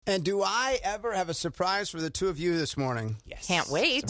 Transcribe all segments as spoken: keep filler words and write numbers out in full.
And do I ever have a surprise for the two of you this morning? Yes. Can't wait.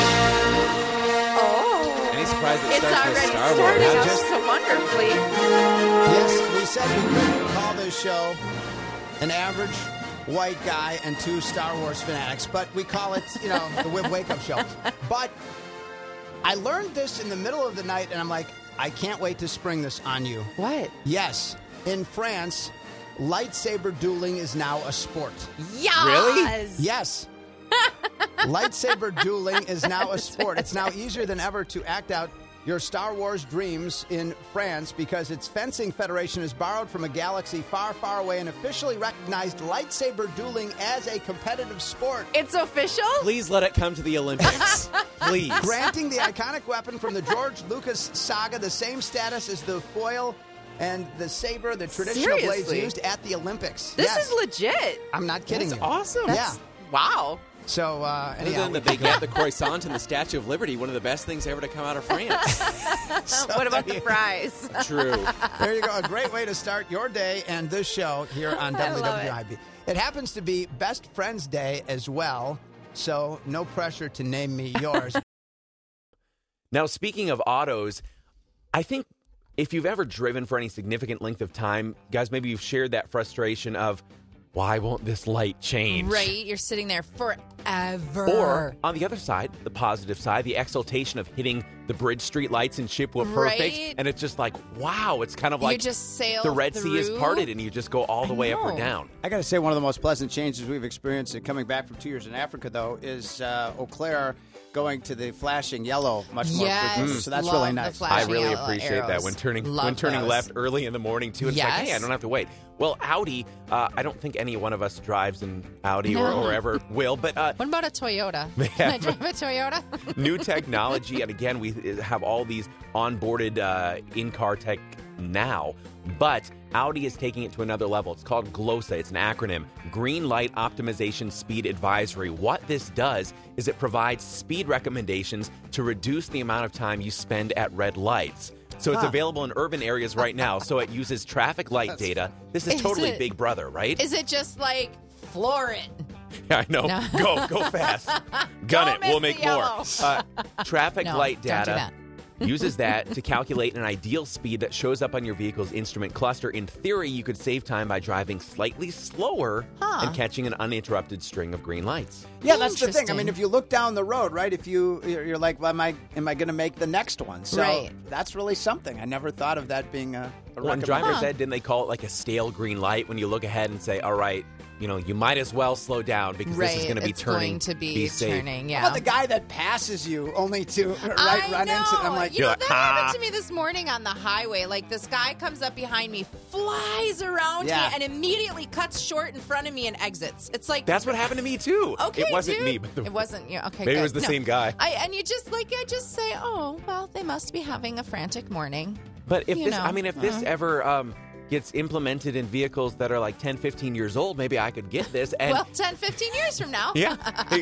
Oh. Any surprise that It's starts with already Star starting Wars? off Just- so wonderfully. Yes, we said we couldn't call this show an average white guy and two Star Wars fanatics, but we call it, you know, the Whip Wake Up Show. But I learned this in the middle of the night, and I'm like, I can't wait to spring this on you. What? Yes, in France, lightsaber dueling is now a sport. Yes. Really? Yes. Lightsaber dueling is now a sport. It's now easier than ever to act out your Star Wars dreams in France because its fencing federation has borrowed from a galaxy far, far away and officially recognized lightsaber dueling as a competitive sport, It's official? Please let it come to the Olympics. Please. granting the iconic weapon from the George Lucas saga the same status as the foil and the saber, the traditional blades Seriously? used at the Olympics. This Yes. is legit. I'm not kidding That's you. awesome. Yeah. Wow. So, uh, Other anyhow, than that they got the croissant and the Statue of Liberty, one of the best things ever to come out of France. so what about there the you- fries? True. There you go. A great way to start your day and this show here on I W love W I B. It happens to be Best Friends Day as well, so no pressure to name me yours. Now, speaking of autos, I think if you've ever driven for any significant length of time, guys, maybe you've shared that frustration of, why won't this light change? Right. You're sitting there forever. Or, on the other side, the positive side, the exultation of hitting the bridge street lights in Chippewa Perfect. Right. And it's just like, wow, it's kind of You like just sail the Red Sea is through. parted and you just go all the I way up or know. down. I got to say, one of the most pleasant changes we've experienced in coming back from two years in Africa, though, is uh, Eau Claire going to the flashing yellow much more Yes, frequently. So that's love really the nice. flash. I Flashing really yellow appreciate that arrows. when turning Love when turning those. left early in the morning too. It's like, Yes. hey, I don't have to wait. Well, Audi, uh, I don't think any one of us drives an Audi or, No. or ever will, but uh, What about a Toyota? They Can I have- drive a Toyota? new technology, and again, we have all these onboarded uh, in-car tech now, but Audi is taking it to another level. It's called GLOSA. It's an acronym, Green Light Optimization Speed Advisory. What this does is it provides speed recommendations to reduce the amount of time you spend at red lights. So it's Huh. available in urban areas right now. So it uses traffic light That's data. This is Is totally it- Big Brother, right? Is it just like floor it? I know. No. Go, go fast. Gun Don't it. We'll miss make the more. yellow. Uh, traffic No, light don't do data that. uses that to calculate an ideal speed that shows up on your vehicle's instrument cluster. In theory, you could save time by driving slightly slower Huh. and catching an uninterrupted string of green lights. Yeah, that's the thing. I Interesting. mean, if you look down the road, right? If you you're you're like, well, am I am I going to make the next one? So Right. that's really something. I never thought of that being a, a Well, in recommendation. driver's Huh. ed, didn't they call it like a stale green light when you look ahead and say, all right, you know, you might as well slow down because Right. this is going to be it's turning. going to be, be safe. turning. How Yeah. about the guy that passes you only to right I run know. into? I'm like, you know, You're like, that "Ha." happened to me this morning on the highway. Like, this guy comes up behind me, flies around Yeah. me, and immediately cuts short in front of me and exits. It's like, That's what happened to me, too. okay, It wasn't dude. me, but the, It wasn't you. Okay, maybe good. it was the No. same guy. I, and you just, like, I just say, oh, well, they must be having a frantic morning. But if You this, know, I mean, if this uh-huh. ever um, gets implemented in vehicles that are like ten, fifteen years old, maybe I could get this. And well, ten, fifteen years from now. yeah,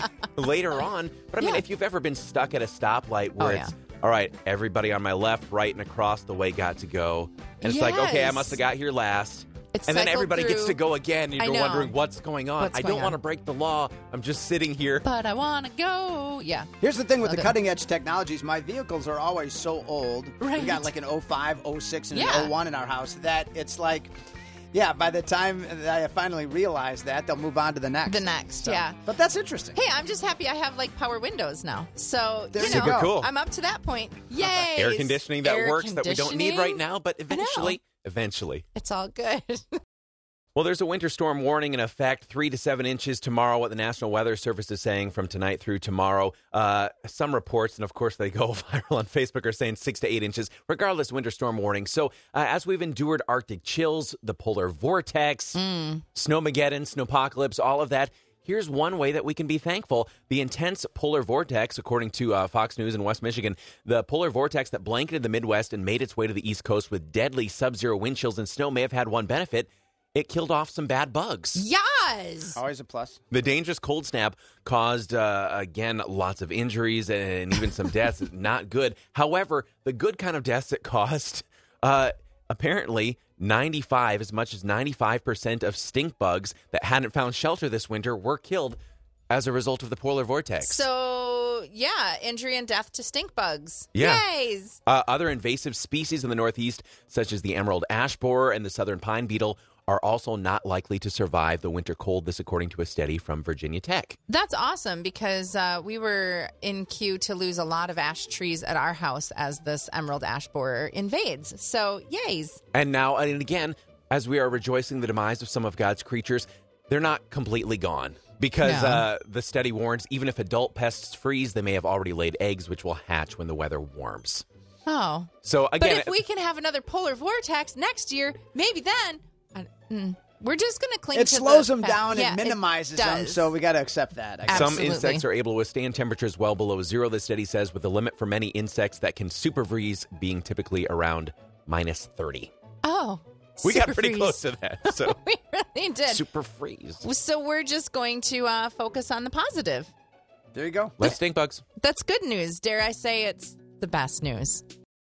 later on. But I mean, Yeah. if you've ever been stuck at a stoplight where Oh, it's, all right, everybody on my left, right, and across the way got to go. And it's like, okay, I Yes. must have got here last. It's and then cycled everybody gets through- to go again, and I you're know. wondering what's going on. What's I going don't want to on? break the law. I'm just sitting here. But I want to go. Yeah. here's the thing with the Okay. cutting edge technologies. My vehicles are always so old. Right. We got like an oh five, oh six, and Yeah. an oh one in our house that it's like, yeah, by the time that I finally realize that, they'll move on to the next. The next, So- yeah. But that's interesting. Hey, I'm just happy I have like power windows now. So, There you you know, go. Cool. I'm up to that point. Yay. Air conditioning that Air works that we don't need right conditioning. now, but I know. eventually, eventually. It's all good. Well, there's a winter storm warning in effect, three to seven inches tomorrow, what the National Weather Service is saying from tonight through tomorrow. Uh, some reports, and of course they go viral on Facebook, are saying six to eight inches, regardless, winter storm warning. So uh, as we've endured Arctic chills, the polar vortex, Mm. snowmageddon, snowpocalypse, all of that, here's one way that we can be thankful. The intense polar vortex, according to uh, Fox News in West Michigan, the polar vortex that blanketed the Midwest and made its way to the East Coast with deadly sub-zero wind chills and snow may have had one benefit. It killed off some bad bugs. Yes. Always a plus. The dangerous cold snap caused, uh, again, lots of injuries and even some deaths. Not good. However, the good kind of deaths it caused, uh, apparently ninety-five, as much as ninety-five percent of stink bugs that hadn't found shelter this winter were killed as a result of the polar vortex. So, yeah, injury and death to stink bugs. Yeah. Yays. Uh, other invasive species in the Northeast, such as the emerald ash borer and the southern pine beetle, are also not likely to survive the winter cold, this according to a study from Virginia Tech. That's awesome because uh, we were in queue to lose a lot of ash trees at our house as this emerald ash borer invades. So, yays. And now, and again, as we are rejoicing the demise of some of God's creatures, they're not completely gone. Because No. uh, the study warns, even if adult pests freeze, they may have already laid eggs, which will hatch when the weather warms. Oh. So again, But if we can have another polar vortex next year, maybe then I, mm, we're just going to cling It to slows the them fact- down Yeah, and it minimizes them, does. so we got to accept that. I guess. some Absolutely. insects are able to withstand temperatures well below zero, the study says, with the limit for many insects that can super freeze being typically around minus thirty. Oh. We got super pretty freeze. close to that. So We really did. super freeze. So we're just going to uh, focus on the positive. There you go. Less stink bugs. That's good news. Dare I say it's the best news.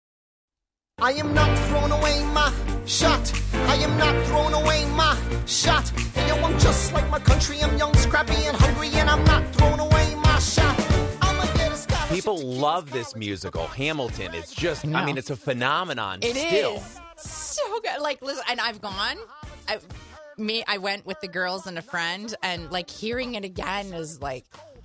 I am not throwing away my shot. I am not throwing away my shot. Hey, yo, I'm just like my country. I'm young, scrappy, and hungry, and I'm not throwing away my shot. I'ma get a scholarship People to King's love this College. musical. Hamilton. It's just, I know. mean, it's a phenomenon It is still. so good. Like, listen, and I've gone. I, me, I went with the girls and a friend, and like hearing it again is like.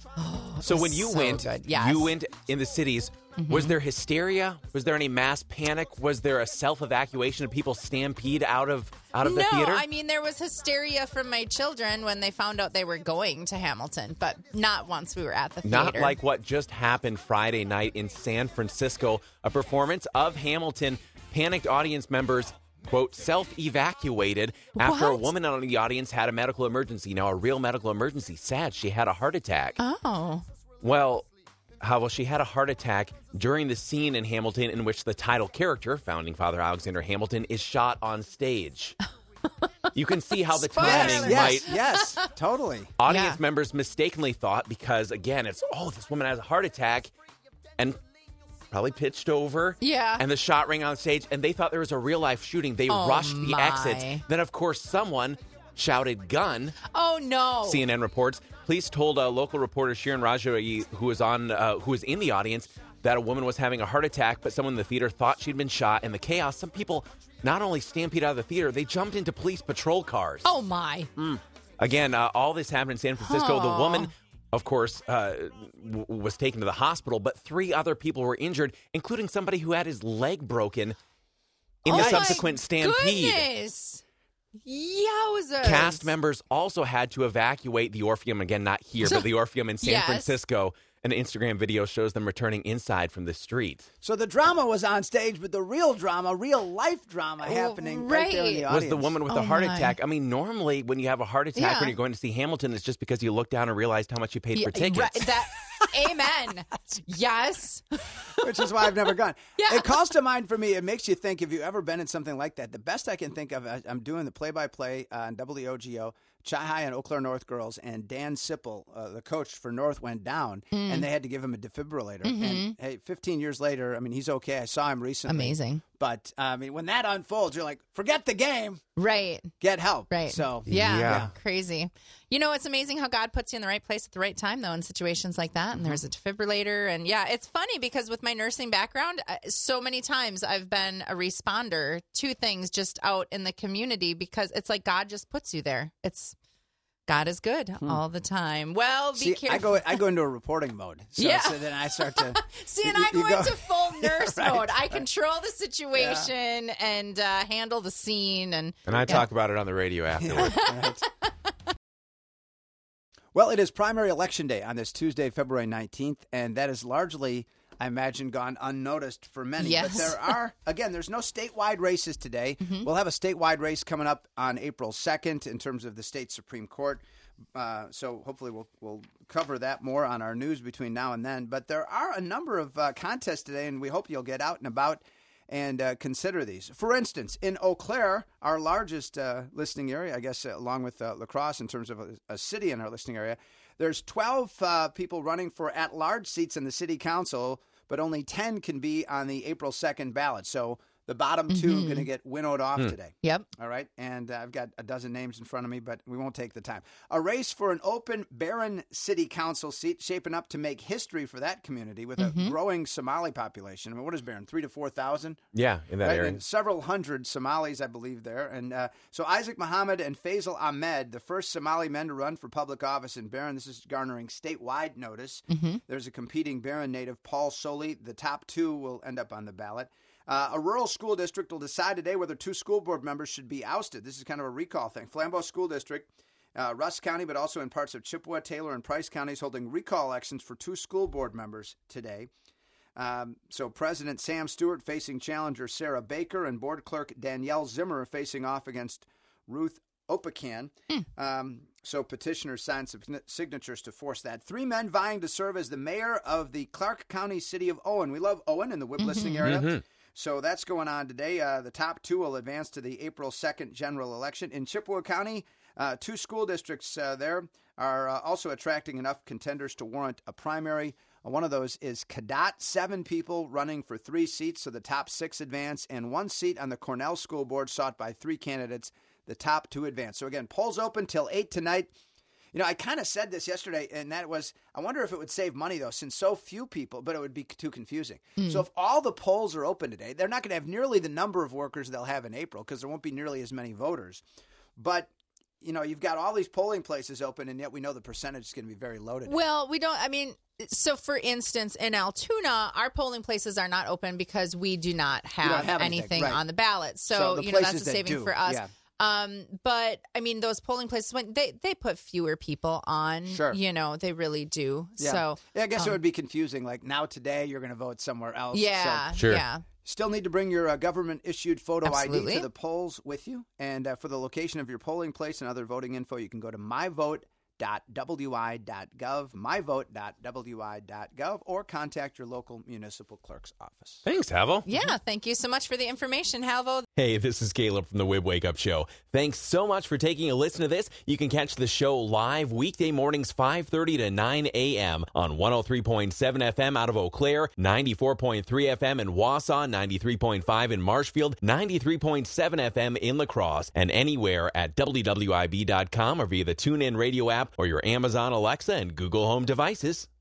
So when you so went, good. Yes. you went in the cities. Was there hysteria? Was there any mass panic? Was there a self-evacuation of people stampede out of out of the no, theater? I mean there was hysteria from my children when they found out they were going to Hamilton, but not once we were at the theater. Not like what just happened Friday night in San Francisco. A performance of Hamilton. Panicked audience members, quote, self-evacuated after a What? woman in the audience had a medical emergency. Now, a real medical emergency. Sad. She had a heart attack. Oh. Well, how well, she had a heart attack during the scene in Hamilton in which the title character, founding father Alexander Hamilton, is shot on stage. You can see how the Spoiler timing alert. Yes, might. yes, totally. Audience Yeah. members mistakenly thought, because again, it's, oh, this woman has a heart attack, and probably pitched over. Yeah. And the shot rang on stage, and they thought there was a real life shooting. They Oh, rushed the my. exits. Then, of course, someone shouted gun. Oh no. C N N reports. Police told uh, local reporter Shirin Rajoy, who was on, uh, who was in the audience, that a woman was having a heart attack, but someone in the theater thought she'd been shot. In the chaos, some people not only stampeded out of the theater, they jumped into police patrol cars. Oh my. Again, uh, all this happened in San Francisco. The Aw. woman, of course, uh, w- was taken to the hospital, but three other people were injured, including somebody who had his leg broken in oh the my subsequent stampede. Goodness. Yowzers. Cast members also had to evacuate the Orpheum, again, not here, but the Orpheum in San Yes. Francisco. An Instagram video shows them returning inside from the street. So the drama was on stage, but the real drama, real life drama happening right, there in the right. audience. Was the woman with Oh, the heart my. attack. I mean, normally when you have a heart attack Yeah. when you're going to see Hamilton, it's just because you look down and realized how much you paid Yeah, for tickets. right, that, amen. Yes. Which is why I've never gone. Yeah. It calls to mind for me. It makes you think, have you ever been in something like that? The best I can think of, I- I'm doing the play-by-play on W O G O. Chi High and Eau Claire North girls, and Dan Sipple, uh, the coach for North, went down, Mm. and they had to give him a defibrillator. Mm-hmm. And hey, fifteen years later, I mean, he's okay. I saw him recently. Amazing. But I mean, when that unfolds, you're like, forget the game, Right. get help. Right. So yeah, Yeah. crazy. You know, it's amazing how God puts you in the right place at the right time, though, in situations like that. And there's a defibrillator. And yeah, it's funny because with my nursing background, uh, so many times I've been a responder to things just out in the community because it's like God just puts you there. It's God is good all the time. Well, be See, careful. I go, I go into a reporting mode. So, Yeah. so then I start to See, and you- I you go go- into full nurse Right. mode. I control the situation and uh, handle the scene. And And I yeah. talk about it on the radio afterward. Right. Well, it is primary election day on this Tuesday, February nineteenth, and that is largely, I imagine, gone unnoticed for many. Yes. But there are, again, there's no statewide races today. Mm-hmm. We'll have a statewide race coming up on April second in terms of the state Supreme Court. Uh, so hopefully we'll we'll cover that more on our news between now and then. But there are a number of uh, contests today, and we hope you'll get out and about and uh, consider these. For instance, in Eau Claire, our largest uh, listening area, I guess, uh, along with uh, La Crosse in terms of a, a city in our listening area, there's twelve uh, people running for at-large seats in the city council, but only ten can be on the April second ballot. So The bottom two Mhm. going to get winnowed off Hmm. today. Yep. All right. And uh, I've got a dozen names in front of me, but we won't take the time. A race for an open Barron City Council seat shaping up to make history for that community with a Mhm. growing Somali population. I mean, what is Barron? Three to four thousand? Yeah, in that Right? area. And several hundred Somalis, I believe, there. And uh, so Isaac Muhammad and Faisal Ahmed, the first Somali men to run for public office in Barron. This is garnering statewide notice. Mhm. There's a competing Barron native, Paul Soley. The top two will end up on the ballot. Uh, a rural school district will decide today whether two school board members should be ousted. This is kind of a recall thing. Flambeau School District, uh, Russ County, but also in parts of Chippewa, Taylor, and Price counties, holding recall elections for two school board members today. Um, so President Sam Stewart facing challenger Sarah Baker, and board clerk Danielle Zimmer facing off against Ruth Opacan. Um, so petitioners signed some signatures to force that. Three men vying to serve as the mayor of the Clark County city of Owen. We love Owen in the Whip listening area. Mhm. So that's going on today. Uh, the top two will advance to the April second general election. In Chippewa County, uh, two school districts uh, there are uh, also attracting enough contenders to warrant a primary. Uh, one of those is Cadott, seven people running for three seats, so the top six advance, and one seat on the Cornell School Board sought by three candidates, the top two advance. So again, polls open till eight tonight. You know, I kind of said this yesterday, and that was, I wonder if it would save money, though, since so few people, but it would be too confusing. Mm. So if all the polls are open today, they're not going to have nearly the number of workers they'll have in April because there won't be nearly as many voters. But, you know, you've got all these polling places open, and yet we know the percentage is going to be very low today. Well, we don't, I mean, so for instance, in Altoona, our polling places are not open because we do not have, have anything, anything right. on the ballot. So, So the you know, that's a places that saving do, for us. yeah. Um, but I mean, those polling places, when they, they put fewer people on, Sure. you know, they really do. Yeah. So, yeah, I guess it um, would be confusing. Like now today, you're going to vote somewhere else. yeah, So Sure. yeah. still need to bring your uh, government-issued photo I D Absolutely. to the polls with you. And uh, for the location of your polling place and other voting info, you can go to my vote dot w i dot gov, my vote dot w i dot gov, or contact your local municipal clerk's office. Thanks, Havel. Yeah, thank you so much for the information, Halvo. Hey, this is Caleb from the Wib Wake Up Show. Thanks so much for taking a listen to this. You can catch the show live weekday mornings five thirty to nine a.m. on one oh three point seven F M out of Eau Claire, ninety-four point three F M in Wausau, ninety-three point five in Marshfield, ninety-three point seven F M in La Crosse, and anywhere at w w i b dot com or via the TuneIn radio app or your Amazon Alexa and Google Home devices.